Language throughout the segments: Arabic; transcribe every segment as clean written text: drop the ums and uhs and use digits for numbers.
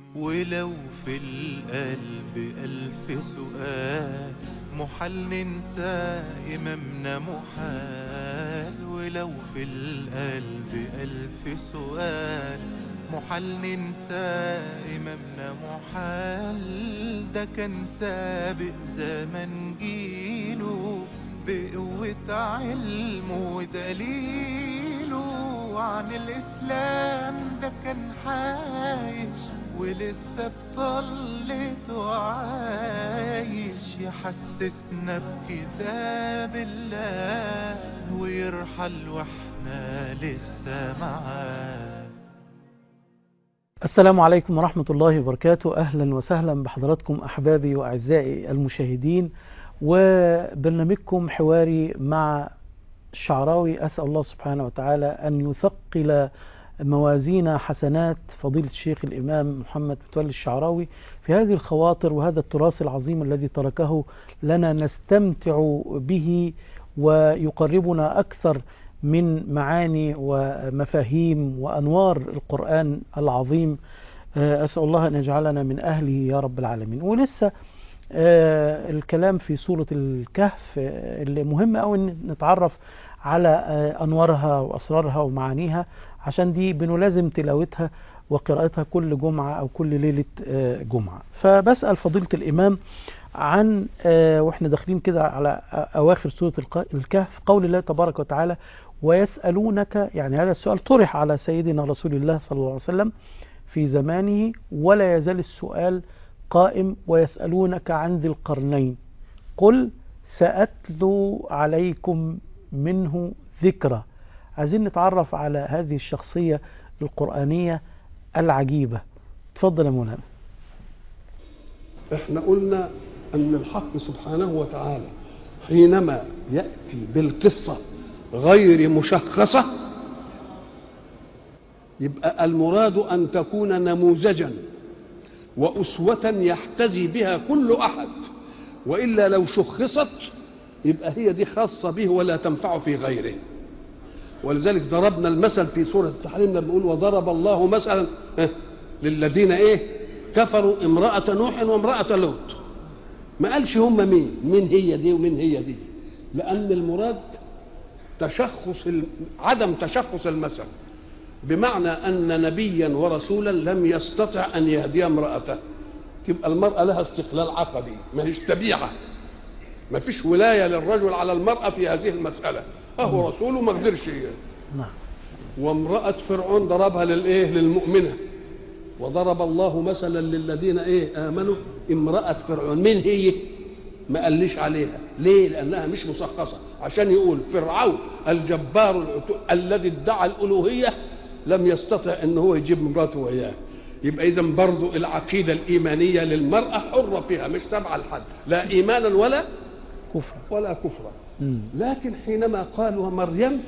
ولو في القلب ألف سؤال محال ننسى إمامنا محال. ولو في القلب ألف سؤال محال ننسى إمامنا محال. ده كان سابق زمن جيله بقوة علمه ودليله عن الإسلام. ده كان عايش ولسه بطلته عايش يحسسنا بكتاب الله ويرحل واحنا لسه معاه. السلام عليكم ورحمة الله وبركاته. أهلا وسهلا بحضراتكم أحبابي وأعزائي المشاهدين وبرنامجكم حواري مع الشعراوي. أسأل الله سبحانه وتعالى أن يثقل موازين حسنات فضيلة الشيخ الإمام محمد متولي الشعراوي في هذه الخواطر وهذا التراث العظيم الذي تركه لنا نستمتع به ويقربنا أكثر من معاني ومفاهيم وأنوار القرآن العظيم. أسأل الله أن يجعلنا من أهله يا رب العالمين. ولسه الكلام في سورة الكهف اللي مهم أوي أن نتعرف على أنوارها وأسرارها ومعانيها، عشان دي بنلازم تلاوتها وقراءتها كل جمعة أو كل ليلة جمعة. فبسأل فضيلة الإمام عن وإحنا داخلين كده على أواخر سورة الكهف قول الله تبارك وتعالى ويسألونك، يعني هذا السؤال طرح على سيدنا رسول الله صلى الله عليه وسلم في زمانه ولا يزال السؤال قائم. ويسألونك عن ذي القرنين قل سأتلو عليكم منه ذكرى. عايزين نتعرف على هذه الشخصية القرآنية العجيبة. تفضل يا مولانا. احنا قلنا ان الحق سبحانه وتعالى حينما يأتي بالقصة غير مشخصة يبقى المراد ان تكون نموذجا وأسوة يحتذي بها كل أحد، وإلا لو شخصت يبقى هي دي خاصة به ولا تنفع في غيره. ولذلك ضربنا المثل في سورة التحريم لما بنقول وضرب الله مثلا للذين كفروا امرأة نوح وامرأة لوط. ما قالش هم مين هي دي ومين هي دي، لأن المراد عدم تشخص المثل، بمعنى أن نبيا ورسولا لم يستطع أن يهدي امرأته. يبقى المرأة لها استقلال عقدي، ما هيش تبيعة، ما فيش ولاية للرجل على المرأة في هذه المسألة. أهو رسوله ما قدرش. وامرأة فرعون ضربها للمؤمنة. وضرب الله مثلا للذين آمنوا امرأة فرعون. مين هي؟ ما قاليش عليها. ليه؟ لأنها مش مشخصة، عشان يقول فرعون الجبار الذي ادعى الألوهية لم يستطع ان هو يجيب مراته وياه. يبقى اذا برضو العقيده الايمانيه للمراه حره فيها، مش تابعه لحد، لا ايمانا ولا كفرا. لكن حينما قالوا مريم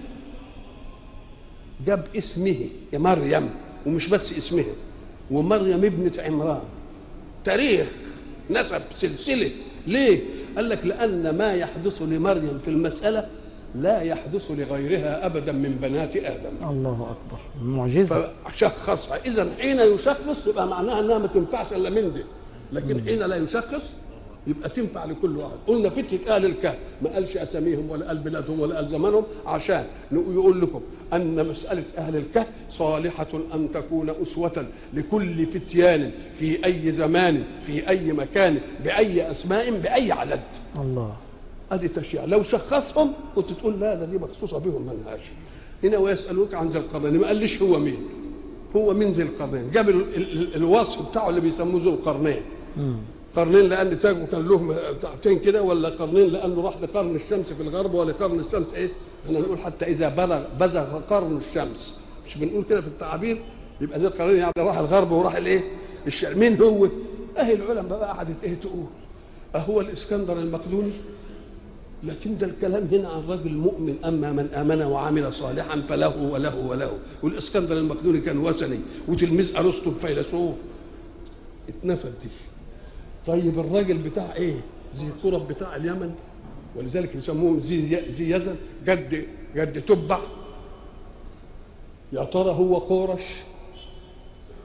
جاب اسمه يا مريم، ومش بس اسمها، ومريم ابنه عمران، تاريخ نسب سلسله. ليه؟ قال لك لان ما يحدث لمريم في المساله لا يحدث لغيرها أبدا من بنات آدم. الله أكبر، معجزة. فشخصها. إذن حين يشخص يبقى معناها أنها ما تنفعش إلا من دي، لكن حين لا يشخص يبقى تنفع لكل واحد. قلنا فتية أهل الكهف ما قالش أساميهم ولا قال بلادهم ولا قال زمانهم، عشان يقول لكم أن مسألة أهل الكهف صالحة أن تكون أسوة لكل فتيان في أي زمان في أي مكان بأي أسماء بأي عدد. الله. ادي تشيع. لو شخصهم كنت تقول لا دي مخصوصه بهم منهاش. هنا ويسالوك عن ذي القرنين، ما قالش هو مين ذي القرنين. جاب الوصف بتاعه اللي بيسموه ذو القرنين. قرنين لان تاجه كان له بتاعتين كده، ولا قرنين لانه راح لقرن الشمس في الغرب، ولا قرن الشمس احنا نقول حتى اذا بزغ قرن الشمس، مش بنقول كده في التعابير. يبقى ذي القرنين يعني راح الغرب وراح الشرق. مين هو؟ العلماء بقى قعدت تقول اهو الاسكندر المقدوني؟ لكن ده الكلام هنا عن رجل مؤمن، أما من آمن وعمل صالحا فله وله وله. والإسكندر المقدوني كان وثني وتلميذ أرسطو فيلسوف، اتنفت دي. طيب الراجل بتاع ذي قرب بتاع اليمن، ولذلك يسموه ذي يزن، جد تبع. يا ترى هو قورش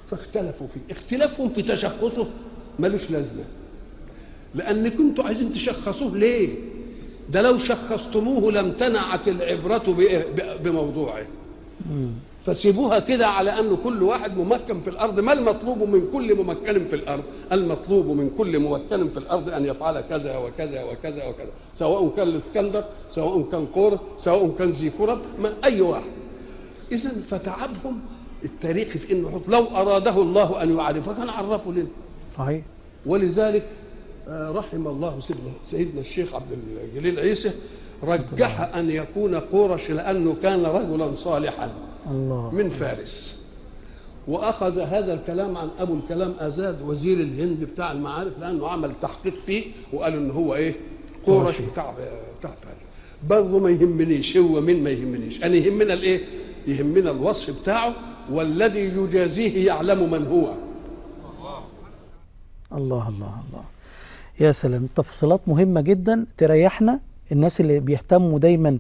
فاختلفوا فيه. اختلافهم في تشخصه ملوش لازمه، لان كنتوا عايزين تشخصوه ليه؟ ده لو شخصتموه لم تنعت العبره بموضوعه. فسيبوها كده على أن كل واحد ممكن في الأرض. ما المطلوب من كل ممكن في الأرض؟ المطلوب من كل ممكن في الأرض أن يفعل كذا وكذا وكذا وكذا، سواء كان الإسكندر، سواء كان قورة، سواء كان ذي كرب، أي واحد. إذن فتعبهم التاريخ في إنه لو أراده الله أن يعرفه كان عرفه لنا. صحيح. ولذلك رحم الله سيدنا الشيخ عبد الجليل عيسى رجح أن يكون قورش لأنه كان رجلا صالحا الله من فارس، وأخذ هذا الكلام عن أبو الكلام آزاد وزير الهند بتاع المعارف، لأنه عمل تحقيق فيه وقال إن هو إيه قورش بتاع فارس. برضه ما يهمنيش هو مين، ما يهمنيش أنا، يهمنا الإيه؟ يهمنا الوصف بتاعه، والذي يجازيه يعلم من هو. الله الله الله، يا سلام. التفصيلات مهمة جدا تريحنا، الناس اللي بيهتموا دايما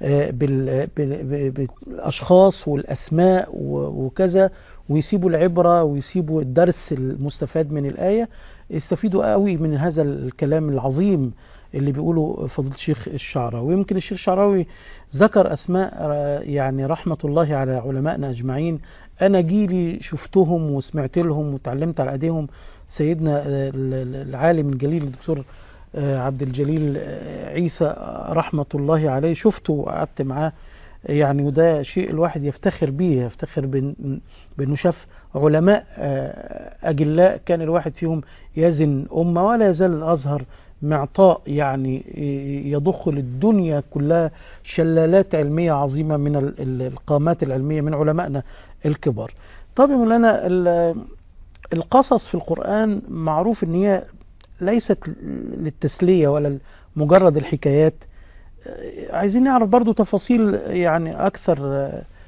بالأشخاص والأسماء وكذا، ويسيبوا العبرة ويسيبوا الدرس المستفاد من الآية، يستفيدوا قوي من هذا الكلام العظيم اللي بيقوله فضيلة الشيخ الشعراوي. ويمكن الشيخ الشعراوي ذكر أسماء يعني رحمة الله على علمائنا أجمعين، أنا جيلي شفتهم وسمعت لهم وتعلمت على أيديهم. سيدنا العالم الجليل الدكتور عبد الجليل عيسى رحمة الله عليه، شفته وقعدت معاه يعني، وده شيء الواحد يفتخر به، يفتخر بأنه شاف علماء أجلاء كان الواحد فيهم يزن أمة. ولا يزال الأزهر معطاء يعني يضخ للدنيا كلها شلالات علمية عظيمة من القامات العلمية من علمائنا الكبار. طب يا مولانا، القصص في القرآن معروف ان هي ليست للتسلية ولا مجرد الحكايات. عايزين نعرف برضو تفاصيل يعني اكثر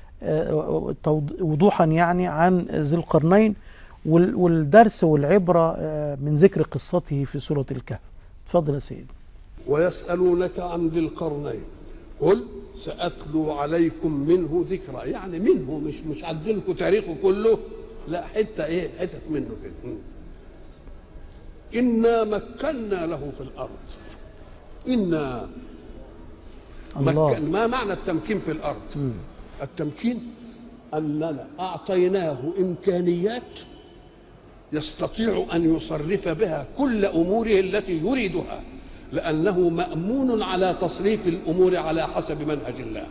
وضوحا يعني عن ذي القرنين والدرس والعبرة من ذكر قصته في سورة الكهف. تفضل يا سيدي. ويسألونك عن ذي القرنين قل سأتلو عليكم منه ذكرى، يعني منه، مش عدلكم تاريخه كله، لا حتة حتت منه كده. إنا مكنا له في الأرض. إنا ما معنى التمكين في الأرض؟ التمكين أننا أعطيناه إمكانيات يستطيع أن يصرف بها كل أموره التي يريدها، لأنه مأمون على تصريف الأمور على حسب منهج الله.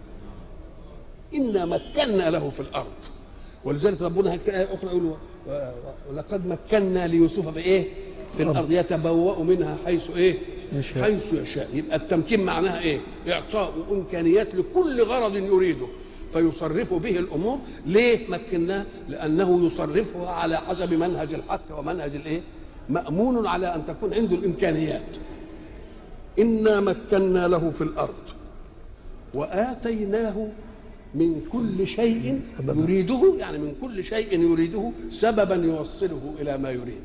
إنا مكنا له في الأرض. ولذلك ربنا في آية أخرى يقول ولقد مكنا ليوسف في الأرض يتبوأ منها حيث حيث يشاء. يبقى التمكين معناها إعطاء إمكانيات لكل غرض يريده فيصرف به الأمور. ليه مكناه؟ لأنه يصرفها على حسب منهج الحق ومنهج مأمون على أن تكون عنده الإمكانيات. إنا مكنا له في الأرض وآتيناه من كل شيء يريده، يعني من كل شيء يريده سببا يوصله إلى ما يريد.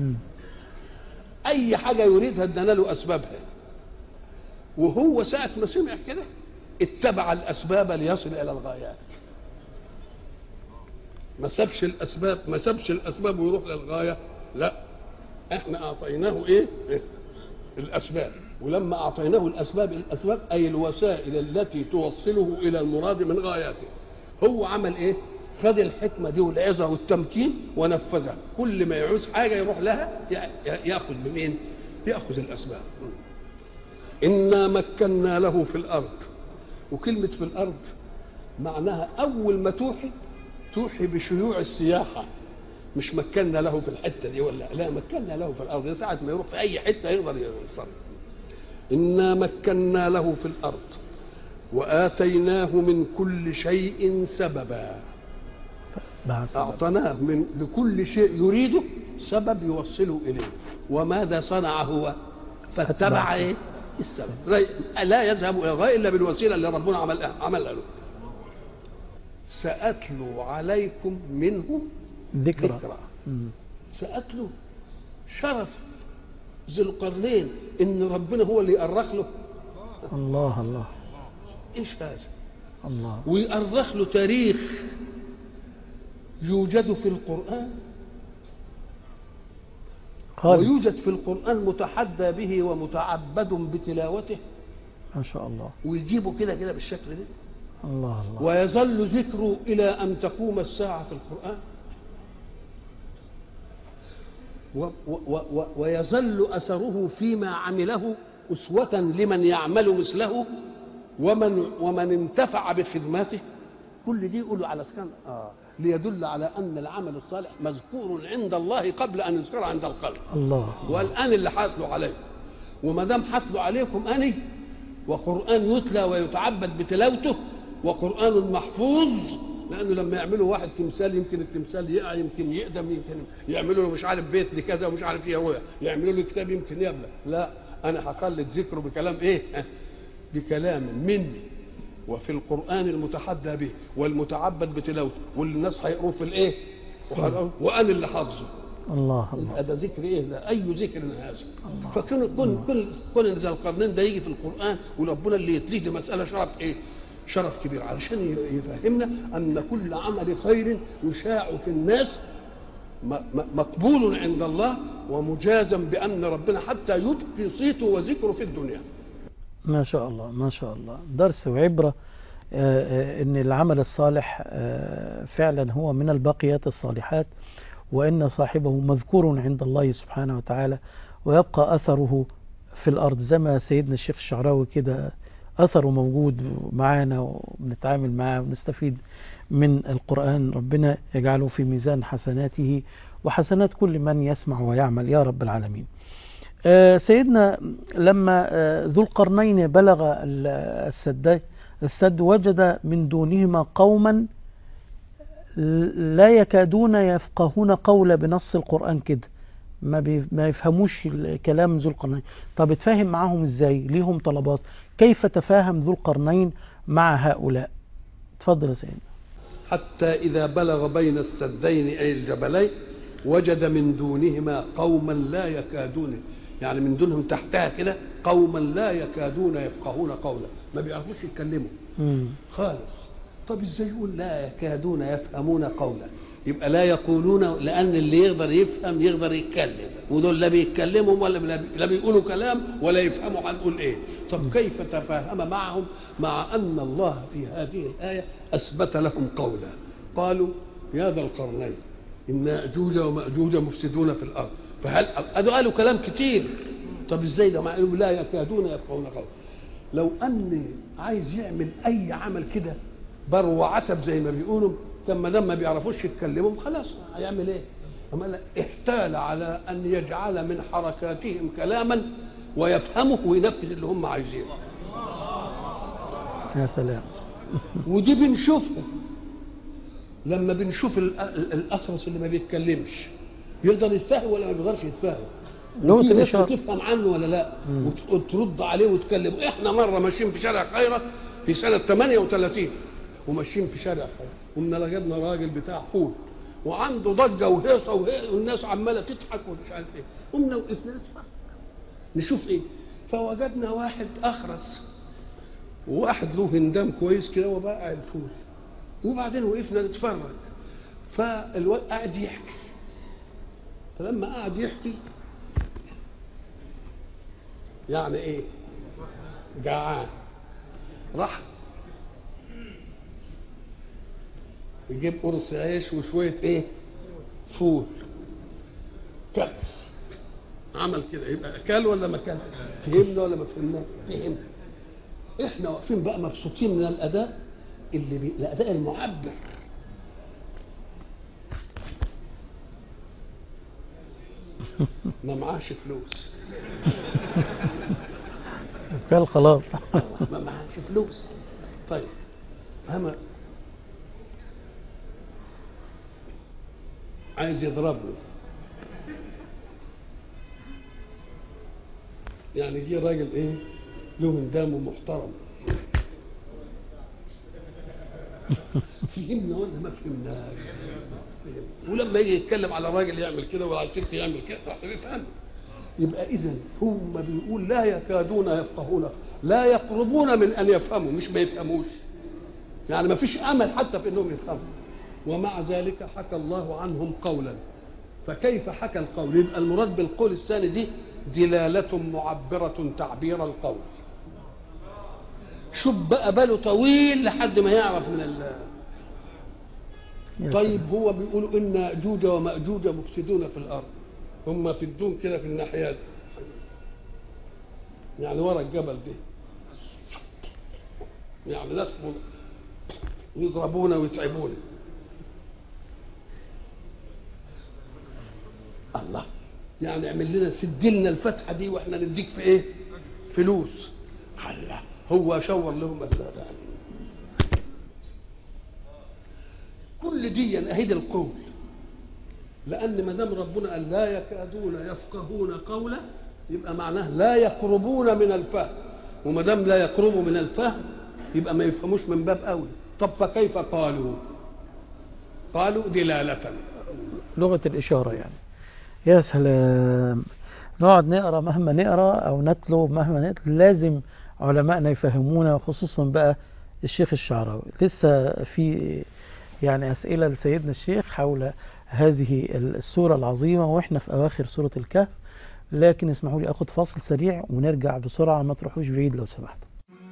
أي حاجة يريدها ادانا له أسبابها، وهو ساعة ما سمع كده اتبع الأسباب ليصل إلى الغايات. ما سابش الأسباب ويروح للغاية، لا، احنا أعطيناه الأسباب. ولما أعطيناه الأسباب أي الوسائل التي توصله إلى المراد من غاياته. هو عمل خد الحكمة دي والعظة والتمكين ونفذها. كل ما يعوز حاجة يروح لها يأخذ بمين؟ يأخذ الأسباب. إنا مكنا له في الأرض. وكلمة في الأرض معناها أول ما توحي بشيوع السياحة، مش مكنا له في الحتة دي ولا لا، مكنا له في الأرض. ساعة ما يروح في أي حتة يقدر يوصل. إنا مكنا له في الأرض وآتيناه من كل شيء سببا. أعطناه لكل شيء يريده سبب يوصله إليه. وماذا صنع هو؟ فاتبع السبب. لا يذهب إلى الغاية إلا بالوسيلة اللي ربنا عملها له. سأتلو عليكم منه ذكرى. سأتلو شرف ذي القرنين إن ربنا هو اللي يأرخ له. الله الله، إيش هذا؟ الله. ويأرخ له تاريخ يوجد في القرآن خالد. ويوجد في القرآن متحدى به ومتعبد بتلاوته ما شاء الله. ويجيبوا كده كده بالشكل ده. الله الله. ويظل ذكره إلى أن تقوم الساعة في القرآن. ويظل أثره فيما عمله أسوة لمن يعمل مثله ومن انتفع بخدماته. كل دي يقولوا على سكان ليدل على أن العمل الصالح مذكور عند الله قبل أن يذكر عند الخلق. الله. والآن اللي حاتلوا عليه، وما دام حاتلوا عليكم أني وقرآن يتلى ويتعبد بتلاوته وقرآن محفوظ، لأنه لما يعملوا واحد تمثال يمكن التمثال يقع، يمكن يقدم، يمكن يعملوا له مش عارف بيت لكذا ومش عارف ايه هو، يعملوا له كتاب يمكن يبلى. لا، أنا هخلد ذكره بكلام ايه؟ بكلام مني وفي القرآن المتحدى به والمتعبد بتلاوته واللي الناس هيقروه في الايه؟ وأنا اللي حافظه. الله الله. هذا ذكر ايه ده؟ أي ذكر هذا؟ فكل ذا القرنين ده يجي في القرآن وربنا اللي يتليه دي مسألة شرف ايه؟ شرف كبير، علشان يفهمنا أن كل عمل خير يشاع في الناس مقبول عند الله ومجازم بأن ربنا حتى يبقي صيته وذكره في الدنيا. ما شاء الله ما شاء الله. درس وعبرة ان العمل الصالح فعلا هو من الباقيات الصالحات، وان صاحبه مذكور عند الله سبحانه وتعالى ويبقى اثره في الارض، زي ما سيدنا الشيخ الشعراوي كده اثره موجود معانا وبنتعامل معاه ونستفيد من القرآن. ربنا يجعله في ميزان حسناته وحسنات كل من يسمع ويعمل يا رب العالمين. سيدنا لما ذو القرنين بلغ السد وجد من دونهما قوما لا يكادون يفقهون قول بنص القرآن كده، ما يفهموش كلام ذو القرنين. طب اتفاهم معهم ازاي؟ ليهم طلبات. كيف تفاهم ذو القرنين مع هؤلاء؟ اتفضل يا سيدنا. حتى إذا بلغ بين السدين أي الجبلين وجد من دونهما قوما لا يكادون، يعني من دونهم تحتها كده قوما لا يكادون يفقهون قولا، ما بيعرفوش يتكلموا خالص. طب ازاي يقول لا يكادون يفهمون قولا؟ يبقى لا يقولون، لأن اللي يقدر يفهم يقدر يتكلم، ودول لا بيتكلموا ولا لا بيقولوا كلام ولا يفهموا هنقول ايه. طب كيف تفاهم معهم مع أن الله في هذه الآية أثبت لهم قولا؟ قالوا يا ذا القرنين إن يأجوج ومأجوج مفسدون في الأرض، فهل قالوا كلام كتير. طب ازاي ده مع لا يكادون يفقهون قولا؟ لو أن عايز يعمل أي عمل كده بر وعتب زي ما بيقولوا، كان ما دام ما بيعرفوش يتكلموا خلاص هيعمل ايه؟ أما احتال على أن يجعل من حركاتهم كلاما ويفهمه وينفذ اللي هم عايزينه. يا سلام. ودي بنشوفها لما بنشوف الأخرس اللي ما بيتكلمش يقدر يتفهم ولا ما بيقدرش يتفهم، وفي ناس تفهم عنه ولا لا وترد عليه وتكلم. احنا مرة ماشيين في شارع خيرت في سنة 38 وماشيين في شارع خيرت ومن لقينا راجل بتاع فول وعنده ضجة وهيصة والناس عمالة تضحك ومش عارف ايه. قمنا وقفنا نشوف ايه، فوجدنا واحد أخرس وواحد له هندام كويس كده وبقى الفول، وبعدين وقفنا نتفرج. فالواد قاعد يحكي، فلما قاعد يحكي يعني ايه جعان، راح يجيب قرص عيش وشويه ايه فول كل، عمل كده. يبقى اكل ولا ما كلش؟ فهمنا ولا ما فهمنا؟ فهمنا. احنا واقفين بقى مبسوطين من الاداء الاداء المعبر. ما معاش فلوس قال خلاص ما معاش فلوس. طيب اما عايز يضربني، يعني جه راجل ايه له هندام ومحترم. فهمنا ولا ما فهمناش؟ ولما يجي يتكلم على راجل يعمل كده وعلى ست يعمل كده يفهم. يبقى اذا هم بيقول لا يكادون يفقهون، لا يقربون من ان يفهموا، مش ما يفهموش، يعني ما فيش امل حتى في انهم يفهموا. ومع ذلك حكى الله عنهم قولا. فكيف حكى القول؟ يبقى المراد بالقول الثاني دي دلالة معبرة تعبير القول. شوف بقى باله طويل لحد ما يعرف من طيب هو بيقولوا ان ياجوج وماجوج مفسدون في الارض، هم في الدون كده في الناحيه دي يعني ورا الجبل دي، يعني ناس يضربونا ويتعبونا. الله، يعني اعمل لنا سد لنا الفتحه دي واحنا نديك في ايه؟ فلوس. الله، هو شور لهم يعني كل دي اهيد القول، لان ما دام ربنا قال لا يكادون يفقهون قولا يبقى معناه لا يقربون من الفهم، وما دام لا يقربوا من الفهم يبقى ما يفهموش من باب اولى. طب فكيف قالوا دلاله، لغه الاشاره يعني. يا سلام، نقعد نقرا مهما نقرا او نتلو مهما نتلو لازم علماءنا يفهمونا، خصوصا بقى الشيخ الشعراوي. لسه في يعني أسئلة لسيدنا الشيخ حول هذه السورة العظيمة، وإحنا في أواخر سورة الكهف، لكن اسمحوا لي أخذ فاصل سريع ونرجع بسرعة، ما تروحوش بعيد لو سمحتوا.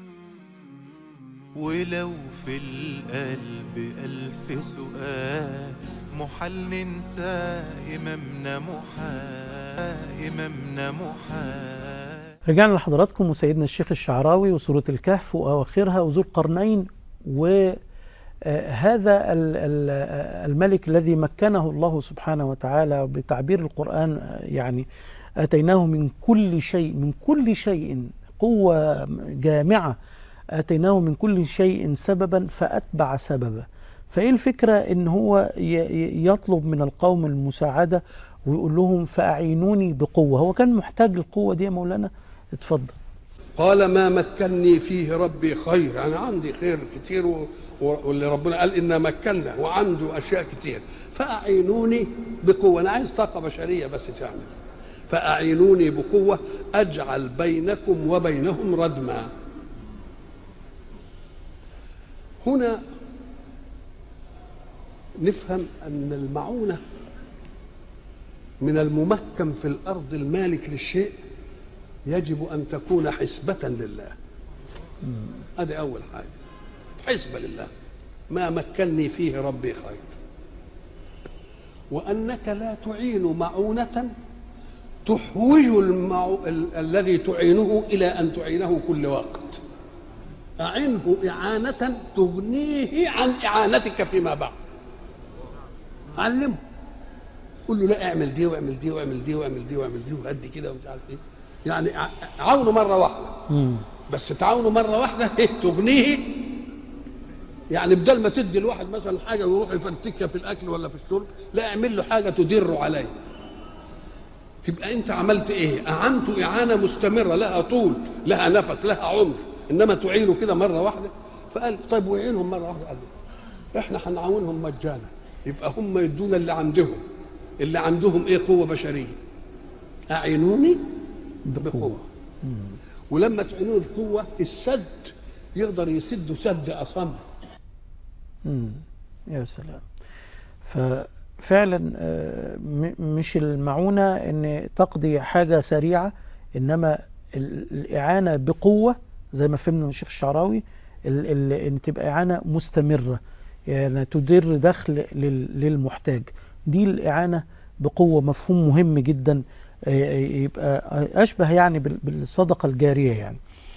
ولو في القلب ألف سؤال محال ننسى إمامنا محال. رجعنا لحضراتكم وسيدنا الشيخ الشعراوي وسورة الكهف وأواخرها وذو القرنين، و هذا الملك الذي مكنه الله سبحانه وتعالى بتعبير القرآن، يعني أتيناه من كل شيء قوة جامعة، أتيناه من كل شيء سببا فأتبع سببا. فإيه الفكرة إن هو يطلب من القوم المساعدة ويقول لهم فأعينوني بقوة؟ هو كان محتاج القوة دي يا مولانا؟ اتفضل. قال ما مكنني فيه ربي خير، يعني عندي خير كتير واللي ربنا قال إنا مكنا، وعنده أشياء كتير، فأعينوني بقوة. أنا عايز طاقة بشرية بس تعمل، فأعينوني بقوة أجعل بينكم وبينهم ردما. هنا نفهم أن المعونة من الممكن في الأرض المالك للشيء يجب أن تكون حسبة لله. هذه أول حاجة، حسبة لله، ما مكنني فيه ربي خير. وأنك لا تعين معونة تحوج الذي تعينه إلى أن تعينه كل وقت. أعنه إعانة تغنيه عن إعانتك فيما بعد. علمه، قل له لا اعمل دي واعمل دي واعمل دي واعمل دي واعمل دي وقد كده ومش عارف ايه، يعني عاونه مره واحده بس تعاونه مره واحده تغنيه. يعني بدل ما تدي الواحد مثلا حاجه ويروح يفرتكها في الاكل ولا في الشرب، لا اعمل له حاجه تدر عليه. تبقى انت عملت ايه؟ اعنته اعانه مستمره لها طول، لها نفس، لها عمر. انما تعينه كده مره واحده. فقال طيب وعينهم مره واحده. قال احنا هنعاونهم مجانا، يبقى هم يدونا اللي عندهم ايه؟ قوه بشريه. اعينوني بقوه. ولما تعينوني بقوه السد يقدر يسد سد اصم. يا سلام. ففعلا مش المعونه ان تقضي حاجه سريعه، انما الاعانه بقوه زي ما فهمنا من الشيخ الشعراوي، ان تبقى اعانه مستمره، يعني تدر دخل للمحتاج. دي الإعانة بقوة، مفهوم مهم جدا، يبقى أشبه يعني بالصدقة الجارية يعني.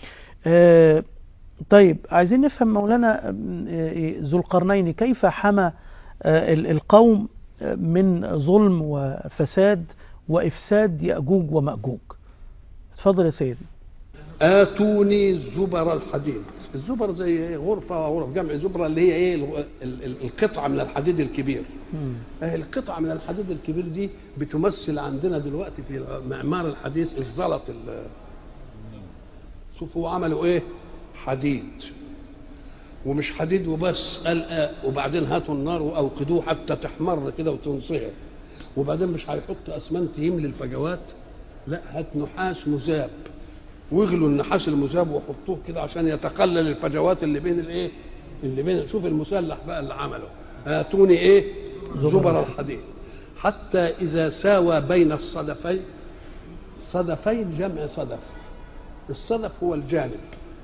طيب عايزين نفهم مولانا ذو القرنين كيف حمى القوم من ظلم وفساد وإفساد يأجوج ومأجوج. اتفضل يا سيدي. آتوني زبر الحديد. الزبر زي غرفة وغرف، جمع زبرة اللي هي ايه؟ القطعة من الحديد الكبير. القطعة من الحديد الكبير دي بتمثل عندنا دلوقتي في المعمار الحديث الزلط. شوفوا عملوا ايه؟ حديد، ومش حديد وبس، قال وبعدين هاتوا النار واوقدوه حتى تحمر كده وتنصهر، وبعدين مش هيحط اسمنت يملي الفجوات، لا هات نحاس مذاب واغلوا النحاس المذاب وحطوه كده عشان يتقلل الفجوات اللي بين الايه؟ اللي بين. شوف المسلح بقى اللي عمله، آتوني إيه؟ زبر الحديد حتى إذا ساوى بين الصدفين. صدفين جمع صدف. الصدف هو الجانب.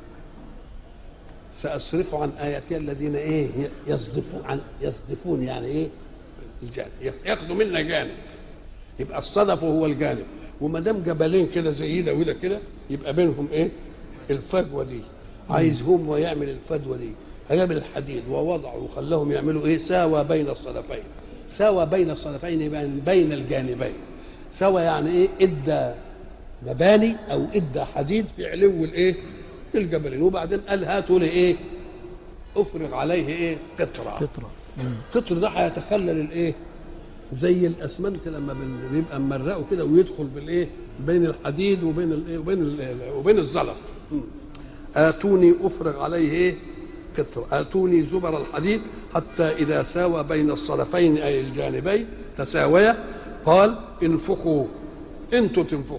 سأصرف عن آياتي الذين إيه يصدفون يعني إيه الجانب، ياخدوا منا جانب. يبقى الصدف هو الجانب، وما دام جبلين كده زي ده وده كده يبقى بينهم إيه الفجوة دي. عايز هو يعمل الفجوة دي، هجاب الحديد ووضعوا وخلاهم يعملوا إيه ساوى بين الصدفين. ساوى بين الصدفين يبقى بين الجانبين. ساوى يعني إيه ادى مباني او ادى حديد في علو الايه الجبلين، وبعدين قال هاتوا لي ايه افرغ عليه ايه قطره. قطر ده هيتخلل الايه زي الاسمنت لما بيبقى ممرقه كده ويدخل بالايه بين الحديد وبين الايه وبين الزلط. اتوني افرغ عليه ايه قطر. اتوني زبر الحديد حتى اذا ساوى بين الصدفين اي الجانبين تساويا قال انفخوا انتوا تنفخوا.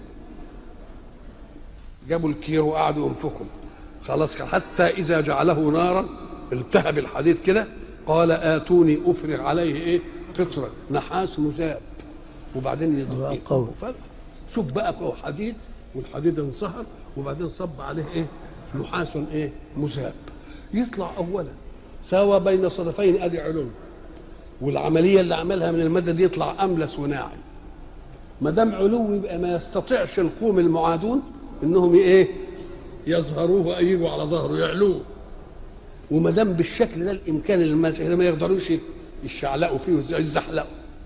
جابوا الكير وقعدوا ينفخوا خلاص حتى إذا جعله نارا التهب الحديد كده. قال آتوني أفرغ عليه إيه قطرة نحاس مذاب وبعدين يضرب. شوف بقى حديد والحديد انصهر وبعدين صب عليه إيه نحاس إيه مذاب. يطلع أولا ساوى بين صدفين أدي علوم، والعملية اللي عملها من المادة دي يطلع أملس وناعم. ما دام علو يبقى ما يستطيعش القوم المعادون انهم ايه يظهروه يجوا على ظهره يعلوه. وما دام بالشكل ده الامكان الماسك ما يقدروش يشعلقوا فيه ويزحلقوا.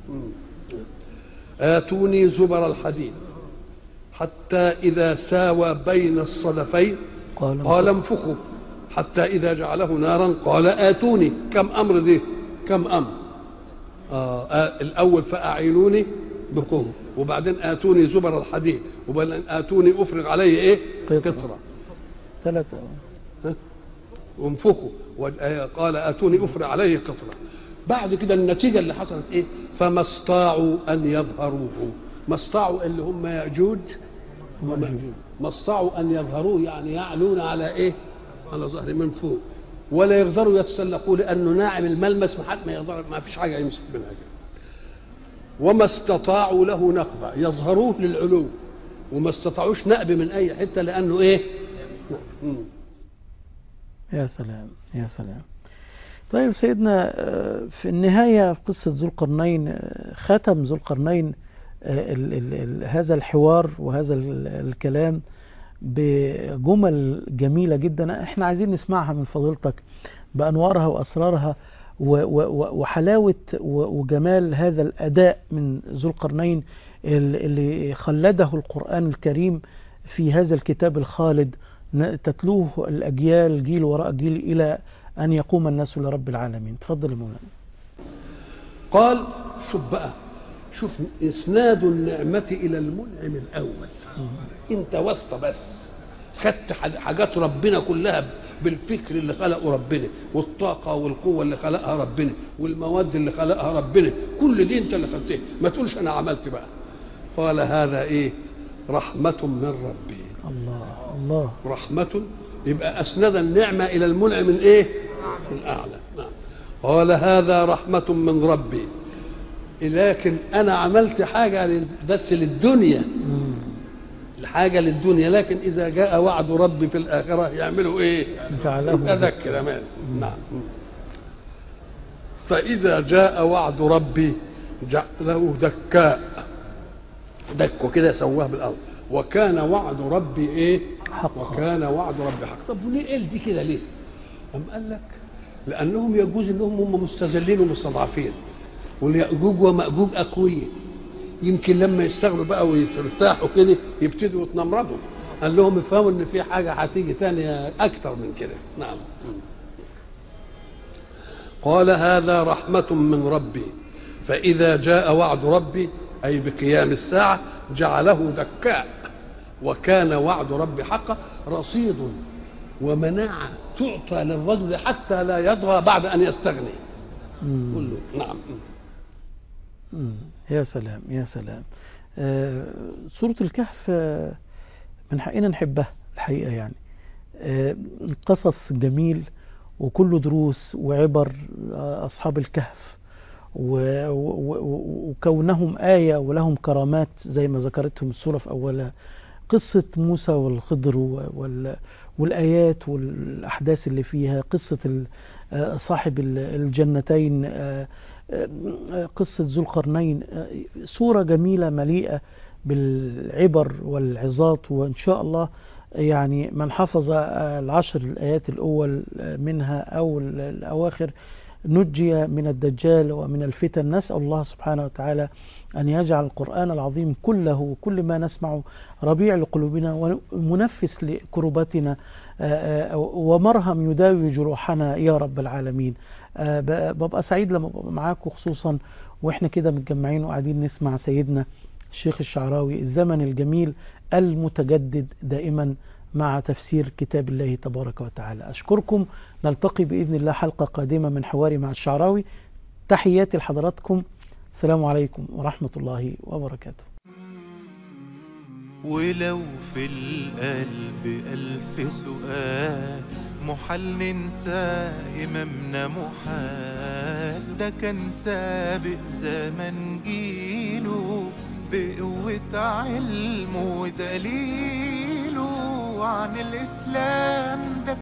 آتوني زبر الحديد حتى إذا ساوى بين الصدفين قال انفخوا حتى إذا جعله نارا قال آتوني. كم أمر دي كم أمر. الأول فأعينوني بقوة، وبعدين آتوني زبر الحديد، وبعدين آتوني أفرغ عليه إيه قطرة. ثلاثة. وانفخوا قال آتوني أفرغ عليه قطرة. بعد كده النتيجة اللي حصلت إيه فما استطاعوا أن يظهروه. ما استطاعوا اللي هم يأجوج ومأجوج. ما استطاعوا أن يظهروه يعني يعلون على إيه على ظهر من فوق، ولا يقدروا يتسلقوا لأنه ناعم الملمس ما يقدر ما فيش حاجة يمسك منها. وما استطاعوا له نقبة يظهروه للعلو، وما استطاعوش نقب من أي حتة لأنه إيه يا سلام يا سلام. طيب سيدنا في النهاية في قصة ذو القرنين ختم ذو القرنين هذا الحوار وهذا الكلام بجمل جميلة جدا احنا عايزين نسمعها من فضيلتك بأنوارها وأسرارها وحلاوة وجمال هذا الأداء من ذو القرنين اللي خلده القرآن الكريم في هذا الكتاب الخالد تتلوه الأجيال جيل وراء جيل إلى أن يقوم الناس لرب العالمين. تفضل يا مولانا. قال شوف بقى شوف إسناد النعمة إلى المنعم الأول. أنت واسطة بس خدت حاجات ربنا كلها بالفكر اللي خلقه ربنا والطاقة والقوة اللي خلقها ربنا والمواد اللي خلقها ربنا كل دي أنت اللي خدتها. ما تقولش أنا عملت بقى. قال هذا إيه رحمة من ربي. الله الله. رحمة يبقى أسند النعمة إلى المنعم من إيه الأعلى. نعم. قال هذا رحمة من ربي لكن أنا عملت حاجة بس للدنيا الحاجة للدنيا، لكن إذا جاء وعد ربي في الآخرة يعملوا إيه أذكر أمان. نعم. فإذا جاء وعد ربي جعله دكاء دكه كده سواه بالأرض وكان وعد ربي إيه حق. وكان وعد ربي حق. طب وليه قال دي كده ليه؟ أم قال لك لأنهم يجوز إنهم هم مستذلين ومستضعفين واليأجوج ومأجوج أقوياء، يمكن لما يشتغلوا بقى ويرتاحوا كده يبتدوا يتنمردوا. قال لهم افهموا ان في حاجه هتيجي ثانيه اكثر من كده. نعم. قال هذا رحمه من ربي فاذا جاء وعد ربي اي بقيام الساعه جعله دكاء وكان وعد ربي حقا. رصيد ومناعه تعطى للرجل حتى لا يطغى بعد ان يستغني. كله. نعم. يا سلام يا سلام. سورة الكهف من حقنا نحبها الحقيقة يعني. قصص جميل وكله دروس وعبر أصحاب الكهف وكونهم آية ولهم كرامات زي ما ذكرتهم السورة في أولها. قصة موسى والخضر والآيات والأحداث اللي فيها، قصة صاحب الجنتين، قصة ذو القرنين، سورة جميلة مليئة بالعبر والعظات. وإن شاء الله يعني من حفظ العشر الآيات الأول منها أو الأواخر نجي من الدجال ومن الفتن. نسأل الله سبحانه وتعالى أن يجعل القرآن العظيم كله كل ما نسمع ربيع لقلوبنا ومنفس لكرباتنا ومرهم يداوي جروحنا يا رب العالمين. ببقى سعيد لما ببقى معاكم، خصوصا وإحنا كده متجمعين وقاعدين نسمع سيدنا الشيخ الشعراوي الزمن الجميل المتجدد دائما مع تفسير كتاب الله تبارك وتعالى. أشكركم، نلتقي بإذن الله حلقة قادمة من حواري مع الشعراوي. تحياتي لحضراتكم، السلام عليكم ورحمة الله وبركاته. ولو في القلب ألف سؤال محال ننسى إمامنا محال، ده كان سابق زمن جيله بقوة علمه ودليله عن الإسلام. ده